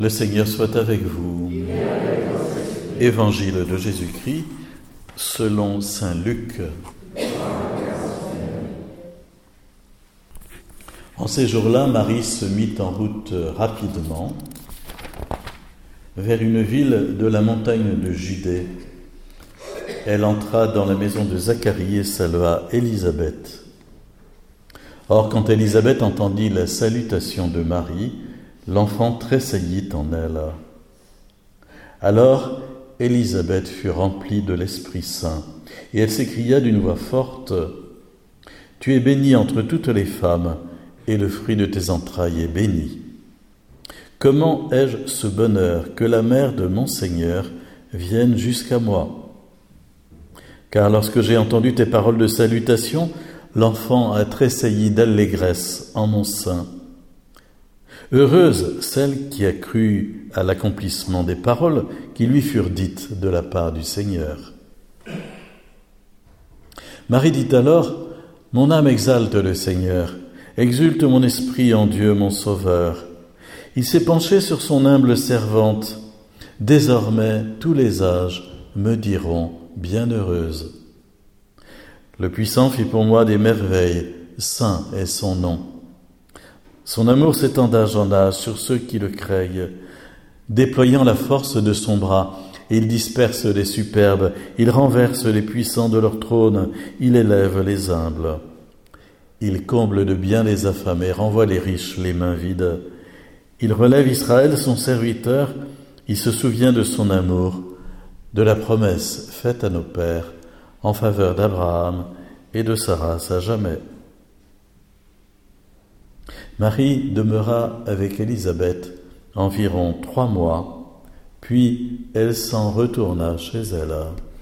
Le Seigneur soit avec vous. Évangile de Jésus-Christ selon saint Luc. En ces jours-là, Marie se mit en route rapidement vers une ville de la montagne de Judée. Elle entra dans la maison de Zacharie et salua Élisabeth. Or, quand Élisabeth entendit la salutation de Marie, l'enfant tressaillit en elle. Alors, Élisabeth fut remplie de l'Esprit Saint, et elle s'écria d'une voix forte, « Tu es bénie entre toutes les femmes, et le fruit de tes entrailles est béni. Comment ai-je ce bonheur que la mère de mon Seigneur vienne jusqu'à moi? Car lorsque j'ai entendu tes paroles de salutation, l'enfant a tressailli d'allégresse en mon sein. Heureuse celle qui a cru à l'accomplissement des paroles qui lui furent dites de la part du Seigneur. » Marie dit alors, « Mon âme exalte le Seigneur, exulte mon esprit en Dieu mon Sauveur. Il s'est penché sur son humble servante. Désormais, tous les âges me diront bienheureuse. Le Puissant fit pour moi des merveilles, saint est son nom. Son amour s'étend d'âge en âge sur ceux qui le craignent. Déployant la force de son bras, il disperse les superbes, il renverse les puissants de leur trône, il élève les humbles. Il comble de bien les affamés, renvoie les riches les mains vides. Il relève Israël, son serviteur, il se souvient de son amour, de la promesse faite à nos pères, en faveur d'Abraham et de sa race à jamais. » Marie demeura avec Élisabeth environ 3 mois, puis elle s'en retourna chez elle.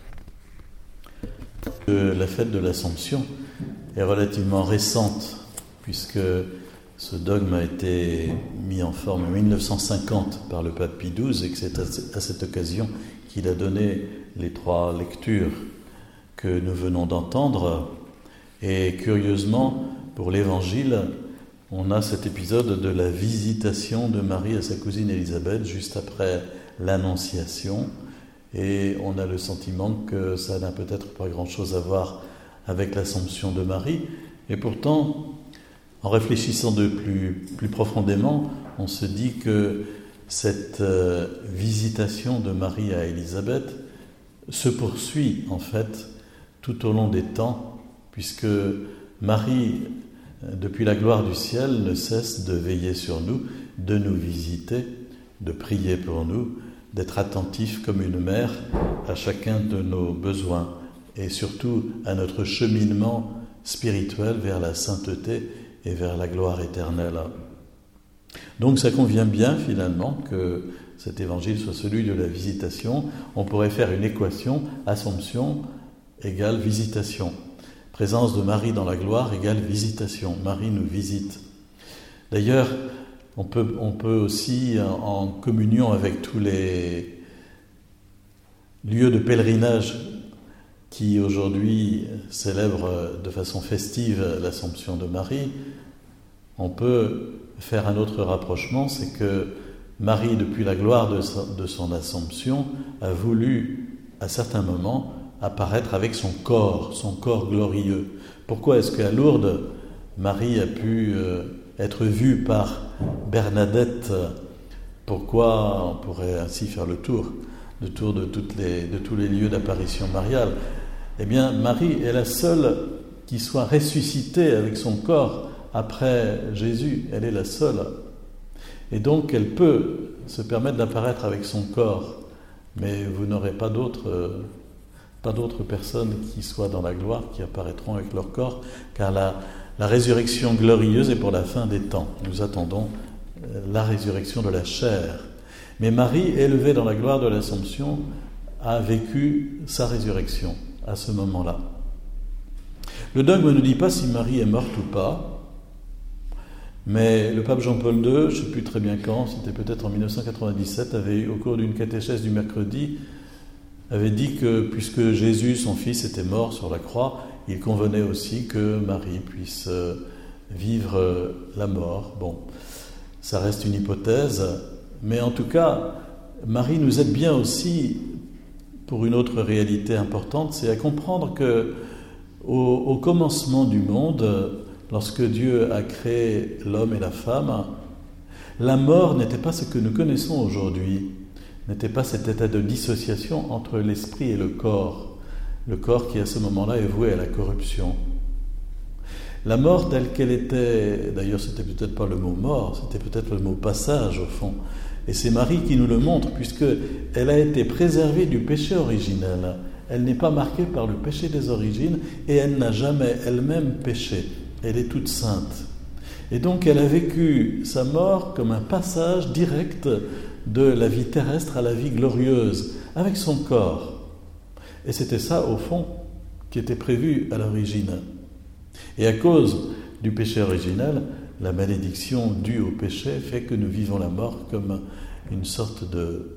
La fête de l'Assomption est relativement récente, puisque ce dogme a été mis en forme en 1950 par le pape Pie XII, et que c'est à cette occasion qu'il a donné les 3 lectures que nous venons d'entendre. Et curieusement, pour l'Évangile, on a cet épisode de la visitation de Marie à sa cousine Élisabeth juste après l'Annonciation, et on a le sentiment que ça n'a peut-être pas grand-chose à voir avec l'Assomption de Marie, et pourtant, en réfléchissant de plus profondément, on se dit que cette visitation de Marie à Élisabeth se poursuit en fait tout au long des temps, puisque Marie, depuis la gloire du ciel, ne cesse de veiller sur nous, de nous visiter, de prier pour nous, d'être attentif comme une mère à chacun de nos besoins et surtout à notre cheminement spirituel vers la sainteté et vers la gloire éternelle. Donc ça convient bien finalement que cet évangile soit celui de la visitation. On pourrait faire une équation, Assomption égale visitation. Présence de Marie dans la gloire égale visitation. Marie nous visite. D'ailleurs, on peut aussi, en communion avec tous les lieux de pèlerinage qui aujourd'hui célèbrent de façon festive l'Assomption de Marie, on peut faire un autre rapprochement, c'est que Marie, depuis la gloire de son Assomption, a voulu, à certains moments, apparaître avec son corps glorieux. Pourquoi est-ce qu'à Lourdes, Marie a pu être vue par Bernadette? Pourquoi on pourrait ainsi faire le tour de tous les lieux d'apparition mariale? Eh bien, Marie est la seule qui soit ressuscitée avec son corps après Jésus. Elle est la seule. Et donc, elle peut se permettre d'apparaître avec son corps. Mais vous n'aurez pas d'autres personnes qui soient dans la gloire, qui apparaîtront avec leur corps, car la résurrection glorieuse est pour la fin des temps. Nous attendons la résurrection de la chair. Mais Marie, élevée dans la gloire de l'Assomption, a vécu sa résurrection à ce moment-là. Le dogme ne dit pas si Marie est morte ou pas, mais le pape Jean-Paul II, je ne sais plus très bien quand, c'était peut-être en 1997, avait, au cours d'une catéchèse du mercredi, avait dit que puisque Jésus, son fils, était mort sur la croix, il convenait aussi que Marie puisse vivre la mort. Bon, ça reste une hypothèse, Mais en tout cas, Marie nous aide bien aussi pour une autre réalité importante, c'est à comprendre que au commencement du monde, lorsque Dieu a créé l'homme et la femme, la mort n'était pas ce que nous connaissons aujourd'hui, n'était pas cet état de dissociation entre l'esprit et le corps qui à ce moment-là est voué à la corruption. La mort telle qu'elle était, d'ailleurs c'était peut-être pas le mot mort, c'était peut-être le mot passage au fond. Et c'est Marie qui nous le montre, puisqu'elle a été préservée du péché originel. Elle n'est pas marquée par le péché des origines et elle n'a jamais elle-même péché. Elle est toute sainte. Et donc elle a vécu sa mort comme un passage direct de la vie terrestre à la vie glorieuse, avec son corps. Et c'était ça, au fond, qui était prévu à l'origine. Et à cause du péché originel, la malédiction due au péché fait que nous vivons la mort comme une sorte de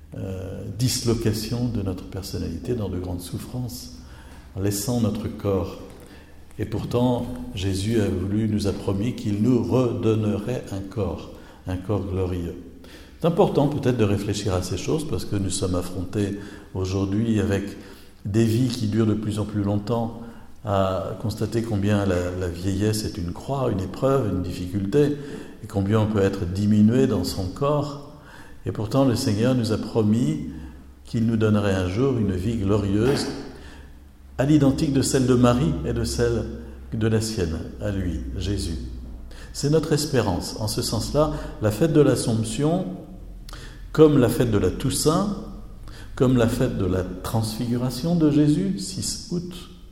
dislocation de notre personnalité dans de grandes souffrances, en laissant notre corps. Et pourtant, Jésus nous a promis qu'il nous redonnerait un corps glorieux. C'est important peut-être de réfléchir à ces choses parce que nous sommes affrontés aujourd'hui avec des vies qui durent de plus en plus longtemps, à constater combien la vieillesse est une croix, une épreuve, une difficulté, et combien on peut être diminué dans son corps. Et pourtant, le Seigneur nous a promis qu'il nous donnerait un jour une vie glorieuse, à l'identique de celle de Marie et de celle de la sienne, à lui, Jésus. C'est notre espérance. En ce sens-là, la fête de l'Assomption, comme la fête de la Toussaint, comme la fête de la Transfiguration de Jésus, 6 août,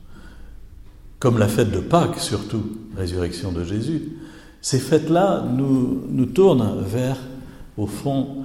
comme la fête de Pâques surtout, résurrection de Jésus, ces fêtes-là nous tournent vers, au fond,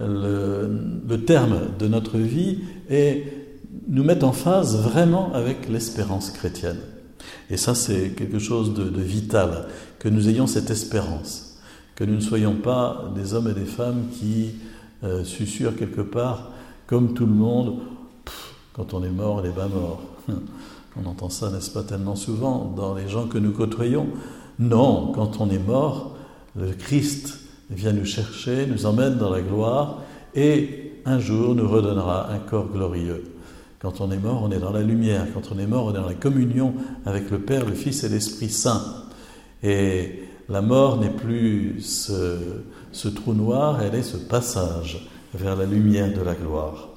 le terme de notre vie et nous mettent en phase vraiment avec l'espérance chrétienne. Et ça, c'est quelque chose de vital, que nous ayons cette espérance, que nous ne soyons pas des hommes et des femmes qui susurrent quelque part, comme tout le monde, quand on est mort, on est pas mort. On entend ça, n'est-ce pas, tellement souvent dans les gens que nous côtoyons. Non, quand on est mort, le Christ vient nous chercher, nous emmène dans la gloire et un jour nous redonnera un corps glorieux. Quand on est mort, on est dans la lumière. Quand on est mort, on est dans la communion avec le Père, le Fils et l'Esprit Saint. Et la mort n'est plus ce trou noir, elle est ce passage vers la lumière de la gloire.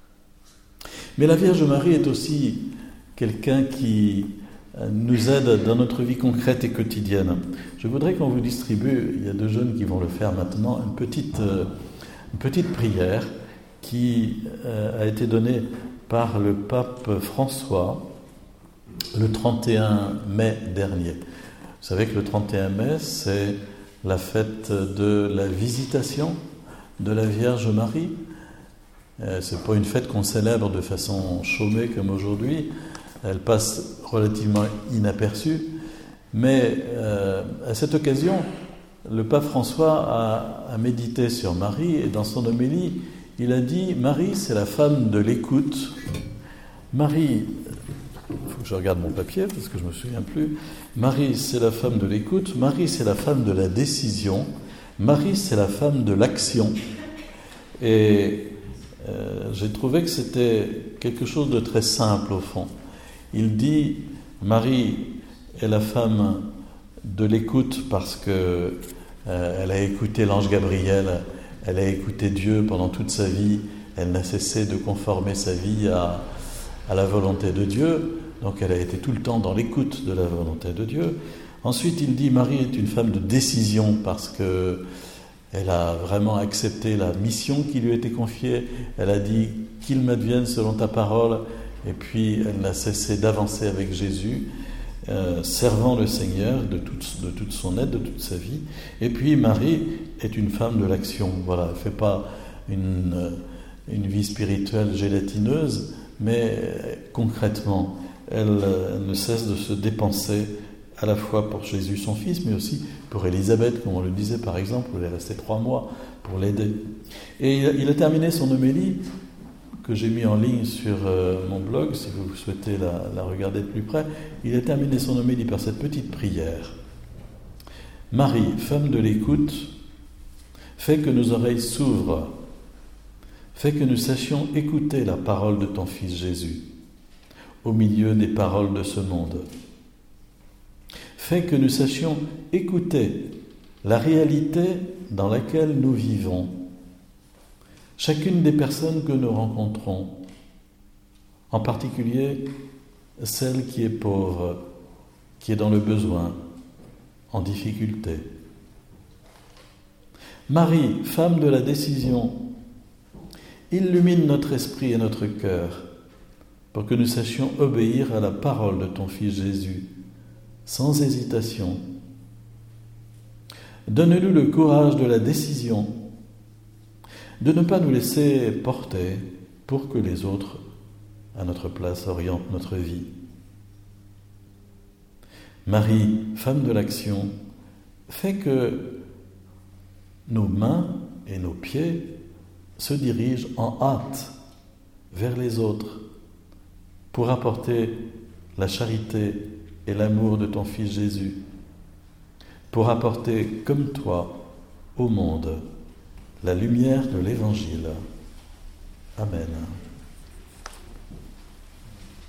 Mais la Vierge Marie est aussi quelqu'un qui nous aide dans notre vie concrète et quotidienne. Je voudrais qu'on vous distribue, il y a 2 jeunes qui vont le faire maintenant, une petite prière qui a été donnée par le pape François le 31 mai dernier. Vous savez que le 31 mai, c'est la fête de la visitation de la Vierge Marie. C'est pas une fête qu'on célèbre de façon chômée comme aujourd'hui. Elle passe relativement inaperçue. Mais à cette occasion, le pape François a médité sur Marie et dans son homélie, il a dit « Marie, c'est la femme de l'écoute. Marie, il faut que je regarde mon papier parce que je ne me souviens plus. Marie, c'est la femme de l'écoute. Marie, c'est la femme de la décision. Marie, c'est la femme de l'action. » Et j'ai trouvé que c'était quelque chose de très simple au fond. Il dit « Marie est la femme de l'écoute parce que elle a écouté l'ange Gabriel. Elle a écouté Dieu pendant toute sa vie. Elle n'a cessé de conformer sa vie à la volonté de Dieu. Donc elle a été tout le temps dans l'écoute de la volonté de Dieu. Ensuite, il dit Marie est une femme de décision parce que elle a vraiment accepté la mission qui lui a été confiée. Elle a dit qu'il m'advienne selon ta parole. Et puis elle n'a cessé d'avancer avec Jésus, servant le Seigneur de toute son aide, de toute sa vie. Et puis Marie est une femme de l'action. Voilà, elle ne fait pas une vie spirituelle gélatineuse, mais concrètement, elle ne cesse de se dépenser à la fois pour Jésus son fils, mais aussi pour Élisabeth, comme on le disait par exemple, elle est restée 3 mois pour l'aider. Et il a terminé son homélie, que j'ai mis en ligne sur mon blog, si vous souhaitez la regarder de plus près. Il a terminé son homélie par cette petite prière. Marie, femme de l'écoute, Fais que nos oreilles s'ouvrent. Fais que nous sachions écouter la parole de ton Fils Jésus, au milieu des paroles de ce monde. Fais que nous sachions écouter la réalité dans laquelle nous vivons. Chacune des personnes que nous rencontrons, en particulier celle qui est pauvre, qui est dans le besoin, en difficulté. Marie, femme de la décision, illumine notre esprit et notre cœur pour que nous sachions obéir à la parole de ton Fils Jésus, sans hésitation. Donne-nous le courage de la décision, de ne pas nous laisser porter pour que les autres, à notre place, orientent notre vie. Marie, femme de l'action, fais que nos mains et nos pieds se dirigent en hâte vers les autres pour apporter la charité et l'amour de ton Fils Jésus, pour apporter, comme toi, au monde, la lumière de l'Évangile. Amen.